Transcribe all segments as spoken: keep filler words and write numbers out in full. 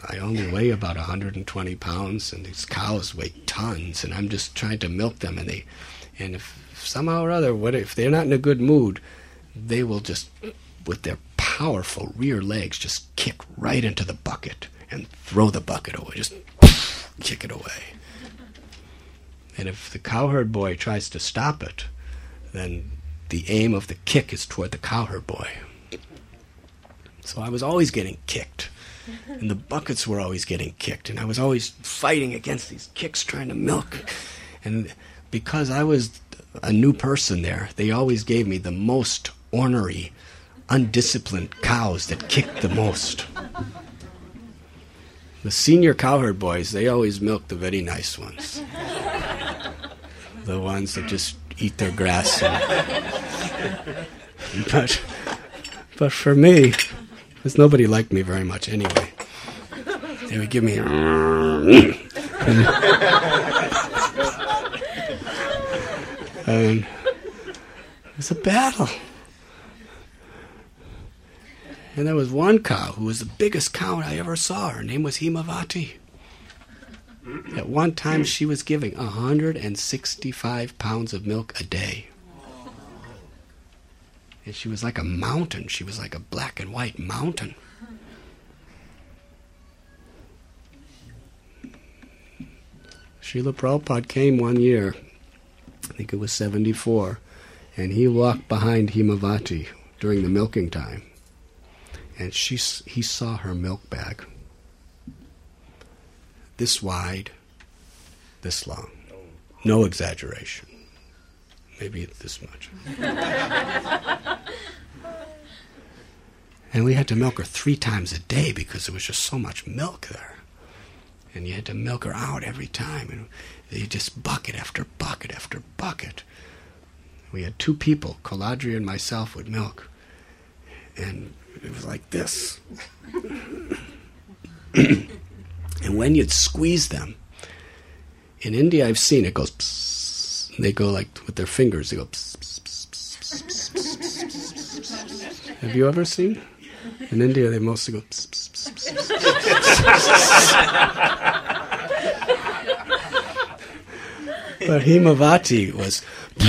I only weigh about one hundred twenty pounds, and these cows weigh tons, and I'm just trying to milk them, and they, and if somehow or other, what if they're not in a good mood, they will just, with their powerful rear legs, just kick right into the bucket and throw the bucket away, just kick it away. And if the cowherd boy tries to stop it, then the aim of the kick is toward the cowherd boy. So I was always getting kicked, and the buckets were always getting kicked, and I was always fighting against these kicks, trying to milk. And because I was a new person there, they always gave me the most ornery, undisciplined cows that kicked the most. The senior cowherd boys, they always milked the very nice ones. The ones that just eat their grass. And, but, but for me, because nobody liked me very much anyway, they would give me and, and it was a battle. And there was one cow who was the biggest cow I ever saw. Her name was Himavati. At one time, she was giving one hundred sixty-five pounds of milk a day. And she was like a mountain. She was like a black and white mountain. Srila Prabhupada came one year, I think it was seventy-four, and he walked behind Himavati during the milking time. And she, he saw her milk bag. This wide, this long. No exaggeration. Maybe this much. And we had to milk her three times a day because there was just so much milk there. And you had to milk her out every time. And you just bucket after bucket after bucket. We had two people, Koladri and myself, would milk. And it was like this. And when you'd squeeze them, in India I've seen it goes psss. They go like with their fingers, they go psss, psss, psss, psss, psss, psss, psss. Have you ever seen? In India they mostly go psss, psss, psss, psss, psss. But Himavati was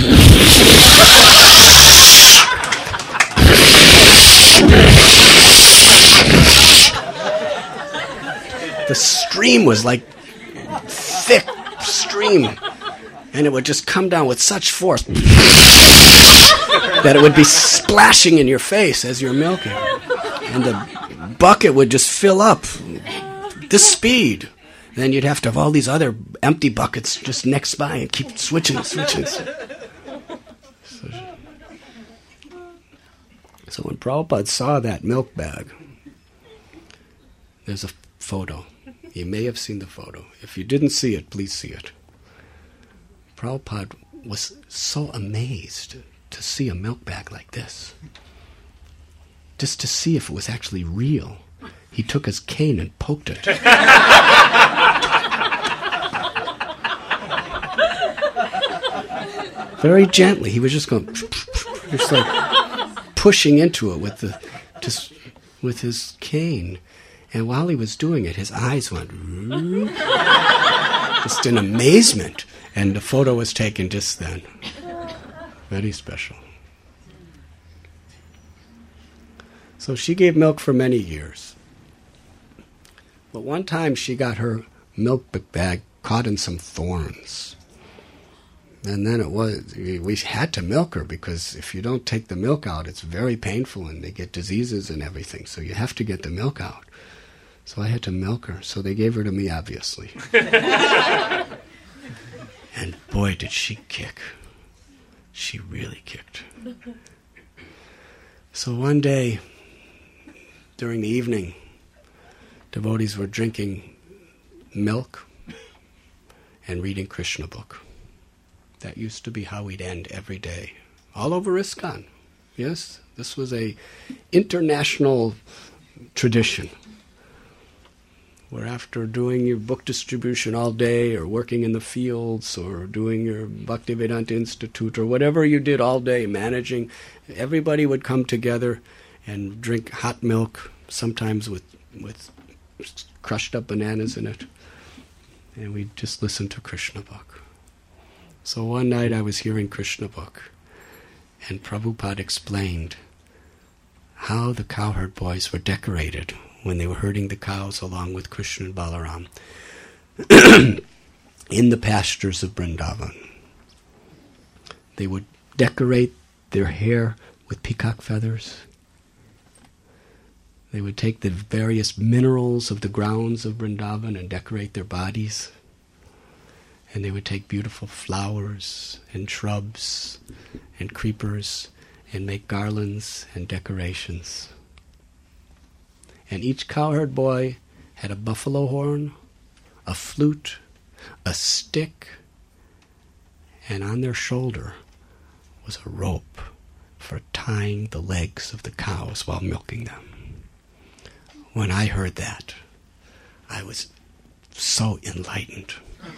the stream was like thick stream, and it would just come down with such force that it would be splashing in your face as you're milking, and the bucket would just fill up this speed. Then you'd have to have all these other empty buckets just next by and keep switching, switching. So, so when Prabhupada saw that milk bag, there's a photo. You may have seen the photo. If you didn't see it, please see it. Prabhupada was so amazed to see a milk bag like this. Just to see if it was actually real. He took his cane and poked it. Very gently. He was just going, just like pushing into it with the, just with his cane. And while he was doing it, his eyes went just in amazement. And the photo was taken just then. Very special. So she gave milk for many years. But one time she got her milk bag caught in some thorns. And then it was, we had to milk her because if you don't take the milk out, it's very painful and they get diseases and everything. So you have to get the milk out. So I had to milk her. So they gave her to me, obviously. And boy, did she kick. She really kicked. So one day, during the evening, devotees were drinking milk and reading Krishna book. That used to be how we'd end every day. All over ISKCON. Yes, this was a international tradition. Where after doing your book distribution all day, or working in the fields, or doing your Bhaktivedanta Institute, or whatever you did all day, managing, everybody would come together and drink hot milk, sometimes with with crushed up bananas in it. And we'd just listen to Krishna book. So one night I was hearing Krishna book, and Prabhupada explained how the cowherd boys were decorated when they were herding the cows along with Krishna and Balaram in the pastures of Vrindavan. They would decorate their hair with peacock feathers. They would take the various minerals of the grounds of Vrindavan and decorate their bodies. And they would take beautiful flowers and shrubs and creepers and make garlands and decorations. And each cowherd boy had a buffalo horn, a flute, a stick, and on their shoulder was a rope for tying the legs of the cows while milking them. When I heard that, I was so enlightened.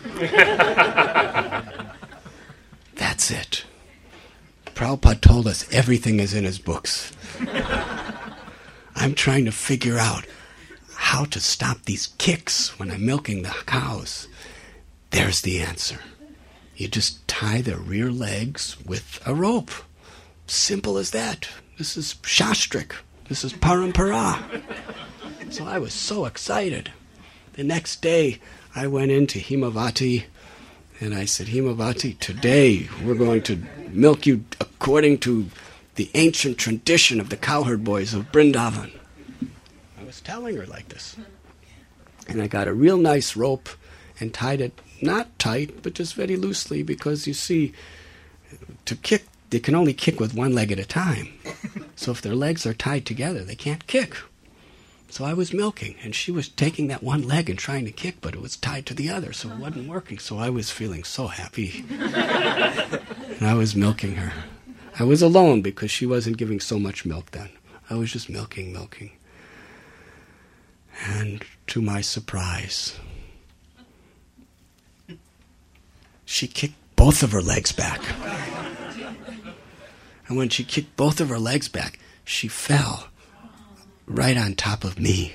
That's it. Prabhupada told us everything is in his books. I'm trying to figure out how to stop these kicks when I'm milking the cows. There's the answer. You just tie their rear legs with a rope. Simple as that. This is Shastrik. This is Parampara. So I was so excited. The next day, I went into Himavati, and I said, Himavati, today we're going to milk you according to the ancient tradition of the cowherd boys of Vrindavan. I was telling her like this. And I got a real nice rope and tied it, not tight, but just very loosely, because you see, to kick, they can only kick with one leg at a time. So if their legs are tied together, they can't kick. So I was milking, and she was taking that one leg and trying to kick, but it was tied to the other, so it wasn't working. So I was feeling so happy. And I was milking her. I was alone because she wasn't giving so much milk then. I was just milking, milking. And to my surprise, she kicked both of her legs back. And when she kicked both of her legs back, she fell right on top of me.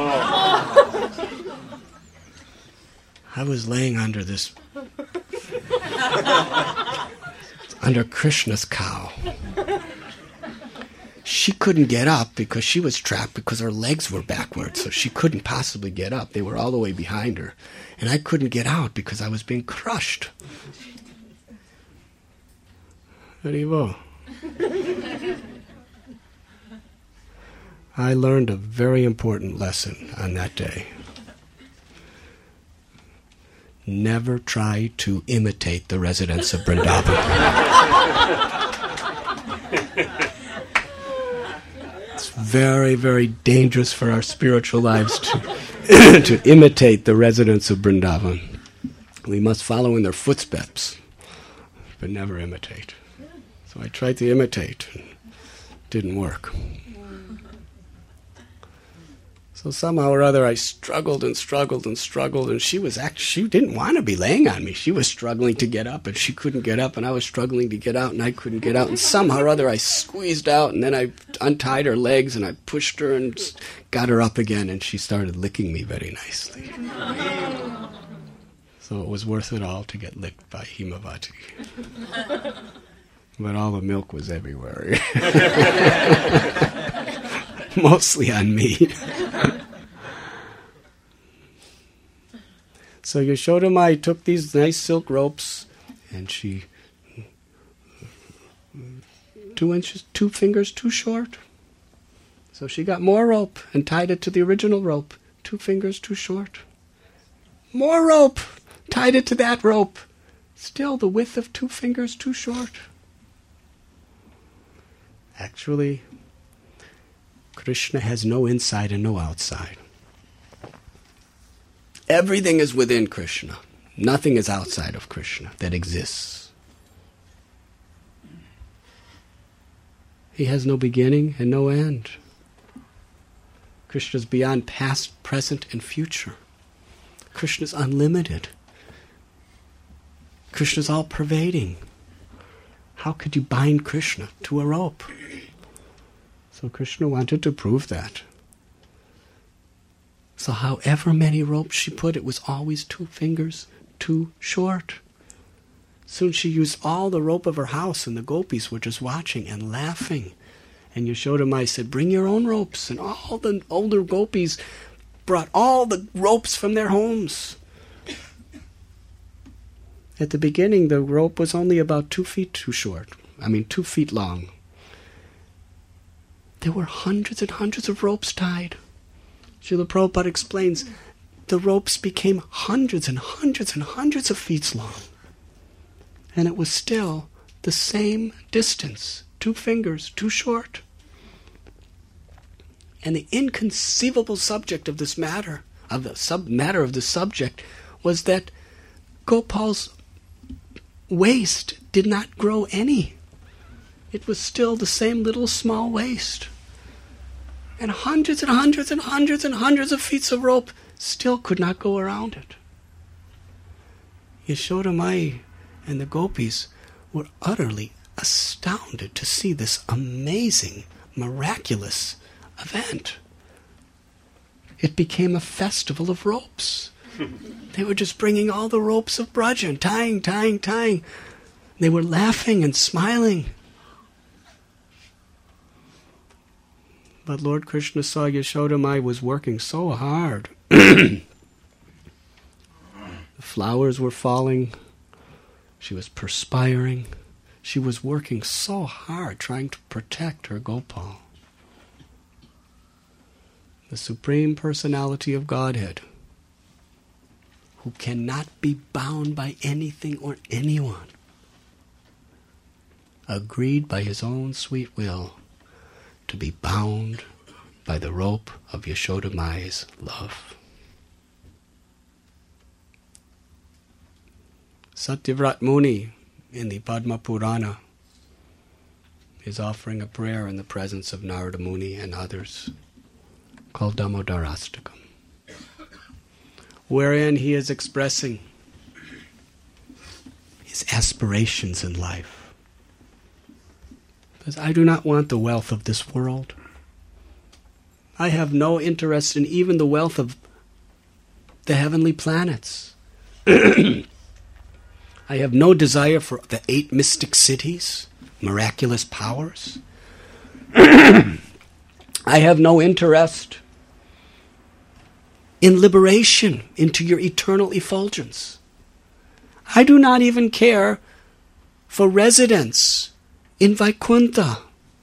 I was laying under this, under Krishna's cow. She couldn't get up because she was trapped because her legs were backwards, so she couldn't possibly get up. They were all the way behind her. And I couldn't get out because I was being crushed. Haribo. I learned a very important lesson on that day. Never try to imitate the residents of Vrindavan. It's very, very dangerous for our spiritual lives to, to imitate the residents of Vrindavan. We must follow in their footsteps, but never imitate. So I tried to imitate, and it didn't work. So somehow or other I struggled and struggled and struggled, and she was actually, she didn't want to be laying on me. She was struggling to get up, and she couldn't get up, and I was struggling to get out, and I couldn't get out. And somehow or other I squeezed out, and then I untied her legs, and I pushed her and got her up again, and she started licking me very nicely. So it was worth it all to get licked by Himavati. But all the milk was everywhere. Mostly on me. So Yashoda Mai took these nice silk ropes, and she, two inches, two fingers too short. So she got more rope and tied it to the original rope, two fingers too short. More rope, tied it to that rope, still the width of two fingers too short. Actually, Krishna has no inside and no outside. Everything is within Krishna. Nothing is outside of Krishna that exists. He has no beginning and no end. Krishna is beyond past, present, and future. Krishna is unlimited. Krishna is all-pervading. How could you bind Krishna to a rope? So Krishna wanted to prove that. So however many ropes she put, it was always two fingers too short. Soon she used all the rope of her house, and the gopis were just watching and laughing. And Yashodamai said, bring your own ropes. And all the older gopis brought all the ropes from their homes. At the beginning, the rope was only about two feet too short. I mean, two feet long. There were hundreds and hundreds of ropes tied. Srila Prabhupada explains, the ropes became hundreds and hundreds and hundreds of feet long. And it was still the same distance, two fingers too short. And the inconceivable subject of this matter, of the sub matter of the subject, was that Gopal's waist did not grow any. It was still the same little small waist. And hundreds and hundreds and hundreds and hundreds of feet of rope still could not go around it. Yashodamai and the gopis were utterly astounded to see this amazing, miraculous event. It became a festival of ropes. They were just bringing all the ropes of Braja and tying, tying, tying. They were laughing and smiling. But Lord Krishna saw Yashodamai was working so hard. The flowers were falling. She was perspiring. She was working so hard trying to protect her Gopal. The Supreme Personality of Godhead, who cannot be bound by anything or anyone, agreed by his own sweet will to be bound by the rope of Yashodamai's love. Satyavrat Muni in the Padma Purana is offering a prayer in the presence of Narada Muni and others called Damodarastakam, wherein he is expressing his aspirations in life. Because I do not want the wealth of this world. I have no interest in even the wealth of the heavenly planets. I have no desire for the eight mystic cities, miraculous powers. I have no interest in liberation into your eternal effulgence. I do not even care for residence in Vaikuntha.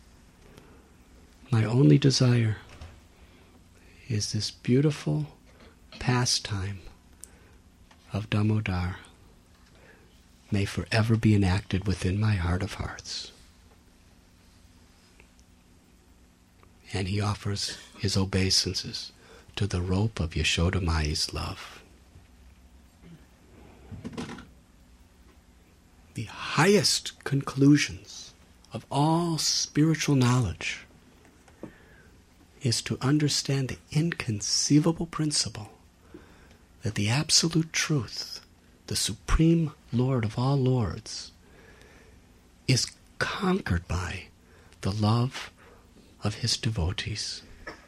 My only desire is this beautiful pastime of Damodar may forever be enacted within my heart of hearts. And he offers his obeisances to the rope of Yashodamai's love. The highest conclusions of all spiritual knowledge is to understand the inconceivable principle that the absolute truth, the supreme Lord of all lords, is conquered by the love of his devotees.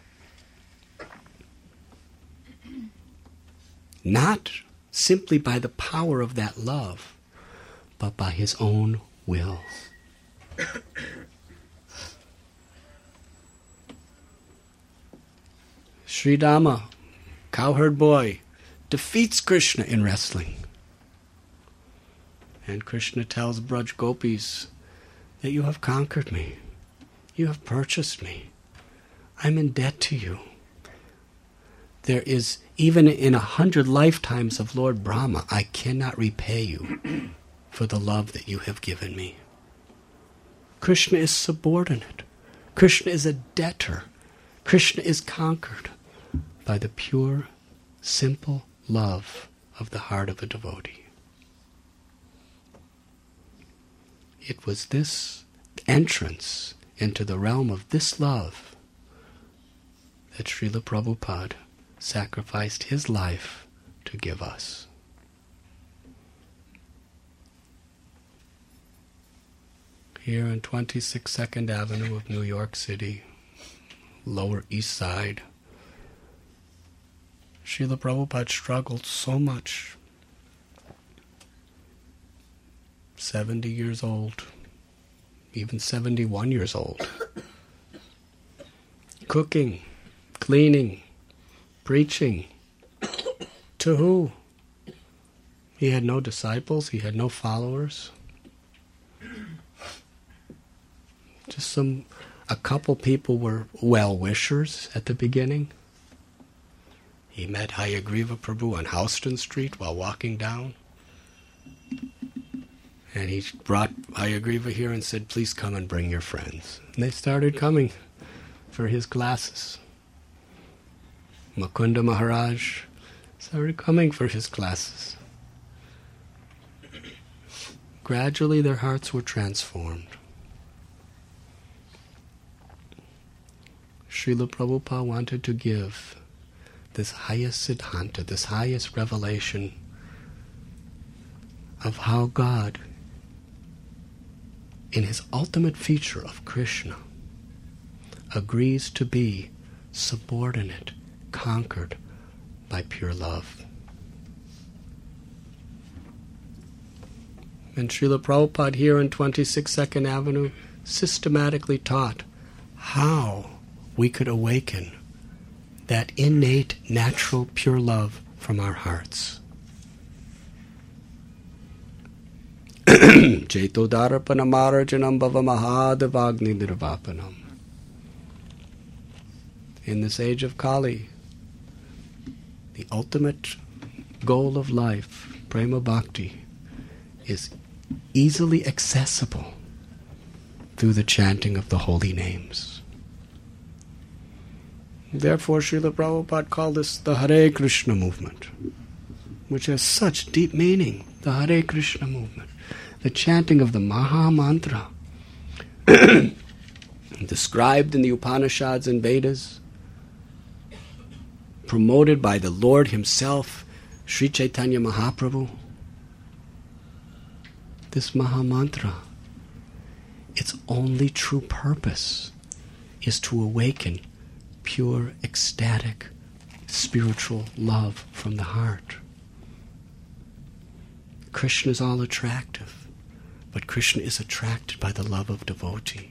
Not simply by the power of that love, but by his own will. Sri Dama, cowherd boy, defeats Krishna in wrestling. And Krishna tells Braj Gopis that you have conquered me. You have purchased me. I'm in debt to you. There is, even in a hundred lifetimes of Lord Brahma, I cannot repay you for the love that you have given me. Krishna is subordinate. Krishna is a debtor. Krishna is conquered by the pure, simple love of the heart of a devotee. It was this entrance into the realm of this love that Srila Prabhupada sacrificed his life to give us. Here on twenty-six Second Avenue of New York City, Lower East Side, Srila Prabhupada struggled so much. seventy years old, even seventy-one years old. Cooking, cleaning, preaching. To who? He had no disciples, he had no followers. Just some, a couple people were well-wishers at the beginning. He met Hayagriva Prabhu on Houston Street while walking down. And he brought Hayagriva here and said, please come and bring your friends. And they started coming for his classes. Mukunda Maharaj started coming for his classes. Gradually their hearts were transformed. Srila Prabhupada wanted to give this highest siddhanta, this highest revelation of how God, in his ultimate feature of Krishna, agrees to be subordinate, conquered by pure love. And Srila Prabhupada here in twenty-six Second Avenue systematically taught how we could awaken that innate, natural, pure love from our hearts. Cetodarapanam arajanam bhavamahadavagni nirvapanam. In this age of Kali, the ultimate goal of life, prema bhakti, is easily accessible through the chanting of the holy names. Therefore, Srila Prabhupada called this the Hare Krishna movement, which has such deep meaning, the Hare Krishna movement. The chanting of the Maha Mantra, described in the Upanishads and Vedas, promoted by the Lord himself, Sri Chaitanya Mahaprabhu. This Maha Mantra, its only true purpose is to awaken pure, ecstatic, spiritual love from the heart. Krishna is all attractive, but Krishna is attracted by the love of devotee.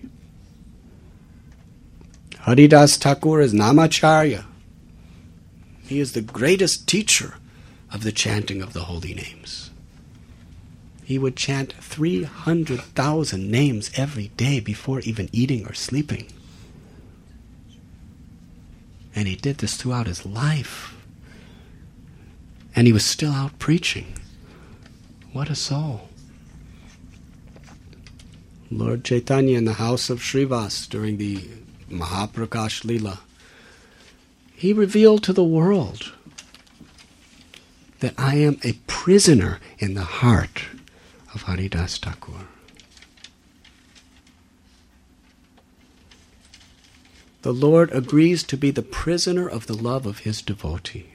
Haridas Thakur is Namacharya. He is the greatest teacher of the chanting of the holy names. He would chant three hundred thousand names every day before even eating or sleeping. And he did this throughout his life. And he was still out preaching. What a soul. Lord Chaitanya in the house of Srivas during the Mahaprakash Leela, he revealed to the world that I am a prisoner in the heart of Haridas Thakur. The Lord agrees to be the prisoner of the love of his devotee.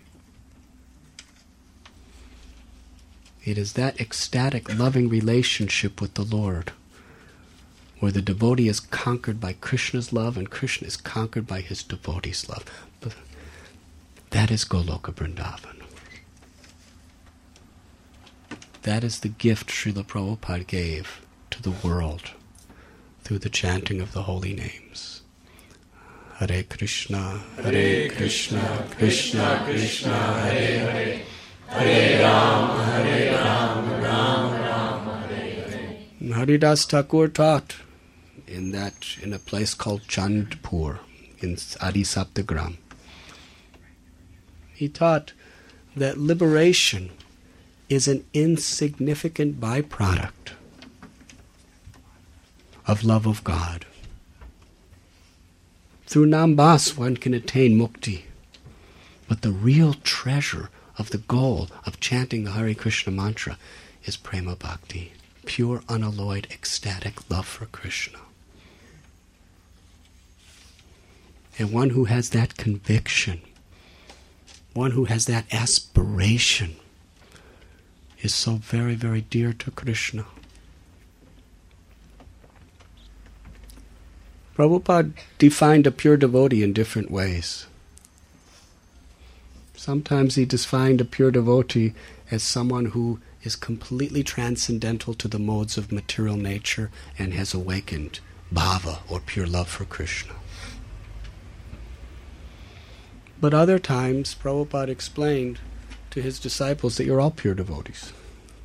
It is that ecstatic, loving relationship with the Lord where the devotee is conquered by Krishna's love and Krishna is conquered by his devotee's love. But that is Goloka Vrindavan. That is the gift Srila Prabhupada gave to the world through the chanting of the holy names. Hare Krishna, Hare Krishna, Krishna Krishna, Hare Hare, Hare Rama, Hare Rama, Rama Rama, Hare Hare. Haridas Thakur taught in that in a place called Chandpur in Adi Saptagram. He taught that liberation is an insignificant byproduct of love of God. Through Nambas one can attain mukti, but the real treasure of the goal of chanting the Hare Krishna mantra is prema bhakti, pure, unalloyed, ecstatic love for Krishna. And one who has that conviction, one who has that aspiration, is so very, very dear to Krishna. Prabhupada defined a pure devotee in different ways. Sometimes he defined a pure devotee as someone who is completely transcendental to the modes of material nature and has awakened bhava, or pure love for Krishna. But other times, Prabhupada explained to his disciples that you're all pure devotees.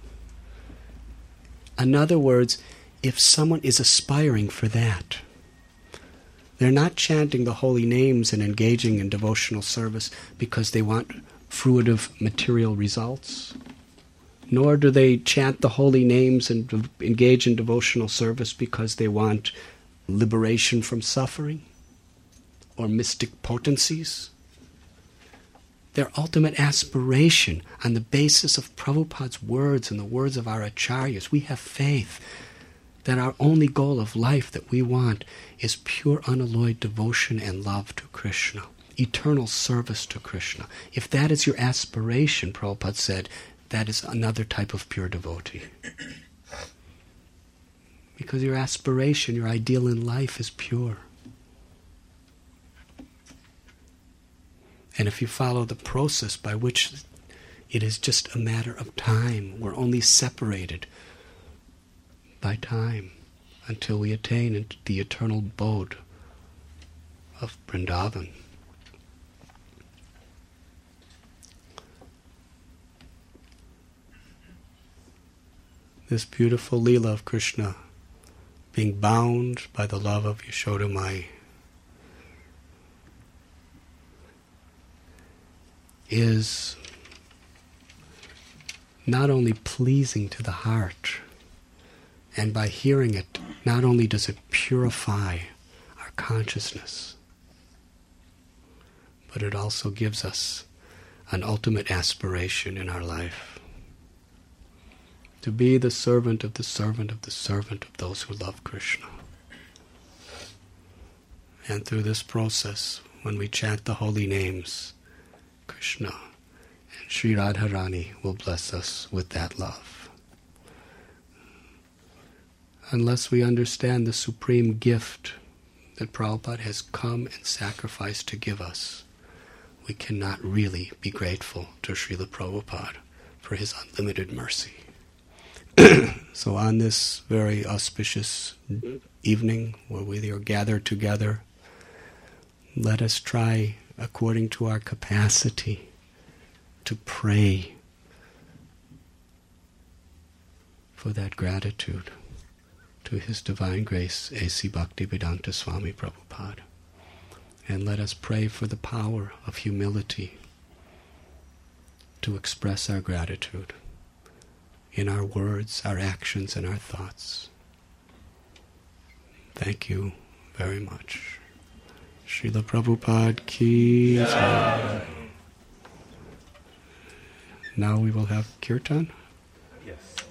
In other words, if someone is aspiring for that, they're not chanting the holy names and engaging in devotional service because they want fruitive material results, nor do they chant the holy names and de- engage in devotional service because they want liberation from suffering or mystic potencies. Their ultimate aspiration, on the basis of Prabhupada's words and the words of our acharyas, we have faith that our only goal of life that we want is pure unalloyed devotion and love to Krishna, eternal service to Krishna. If that is your aspiration, Prabhupada said, that is another type of pure devotee. Because your aspiration, your ideal in life is pure. And if you follow the process by which it is just a matter of time, we're only separated by time until we attain into the eternal abode of Vrindavan. This beautiful Leela of Krishna, being bound by the love of Yashoda Mai, is not only pleasing to the heart, and by hearing it, not only does it purify our consciousness, but it also gives us an ultimate aspiration in our life. To be the servant of the servant of the servant of those who love Krishna. And through this process, when we chant the holy names, Krishna and Sri Radharani will bless us with that love. Unless we understand the supreme gift that Prabhupada has come and sacrificed to give us, we cannot really be grateful to Srila Prabhupada for his unlimited mercy. So on this very auspicious evening where we are gathered together, let us try, according to our capacity, to pray for that gratitude to His Divine Grace, A C Bhaktivedanta Swami Prabhupada. And let us pray for the power of humility to express our gratitude in our words, our actions, and our thoughts. Thank you very much. Srila Prabhupada ki jai. Now we will have kirtan. Yes.